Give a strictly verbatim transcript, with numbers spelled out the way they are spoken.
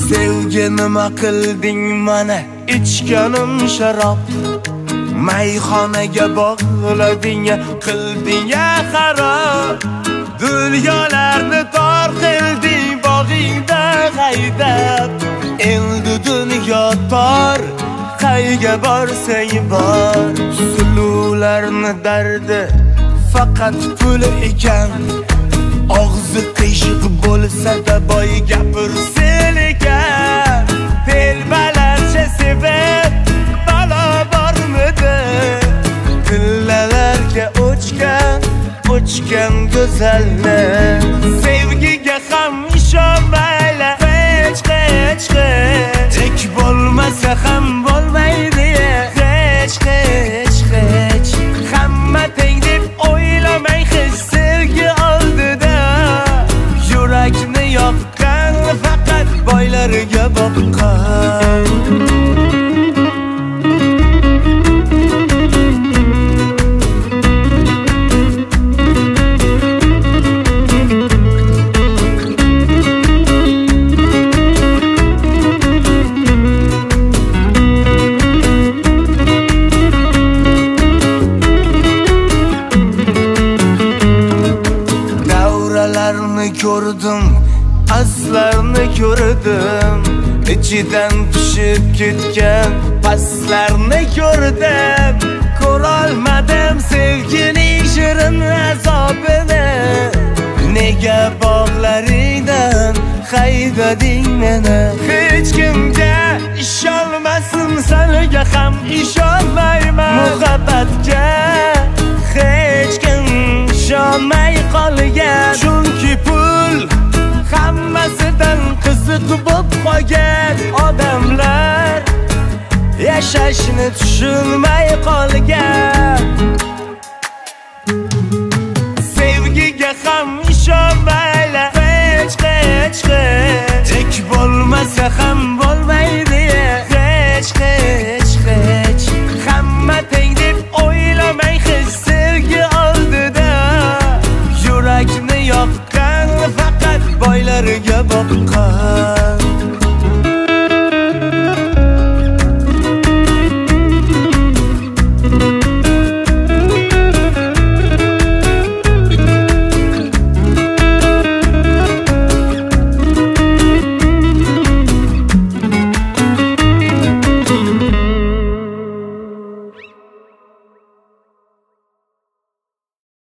Sevgi nima qilding mana ichganim sharob, mayxonaga bog'lading qilding xarob, dunyolarni tor qilding bog'ingda haydab. Endi dunyo tor, qayga borsang bor, sulularni dardi faqat pul ekan. Og'zi qiyshiq bo'lsa-da boy gapirsin ekan. Telbalarcha sevib balo bormidi, tillalarga o'chgan o'chgan go'zalni. Sevgiga ham ishonmayla, hech hech hech ek bo'lmasa ham bo'lmaydi, hech hech hech hamma teng deb o'ylamang, hech sevgi oldida yurakni yoqqan faqat boylarga boqqan. Ko'rdim, aslarni ko'rdim, ichidan pishib ketgan paslarni ko'rdim. Ko'rolmadim sevgining shirin azobini, nega bog'laringdan haydading meni. Hech kimga ishonmasim, senga ham ishonmayman. Muhabbatga hech kim ishonmay qolgan, chunki pul hammasidan qiziq bo'lib qolgan. Odamlar yashashni tushunmay qolgan. Sevgiga ham ishonmayla, hech hech hech ek bo'lmasa ham bo'lmaydi, hech hech hech hamma teng deb o'ylamang, hech sevgi oldida yurakni yoqqan faqat boylarga boqqan.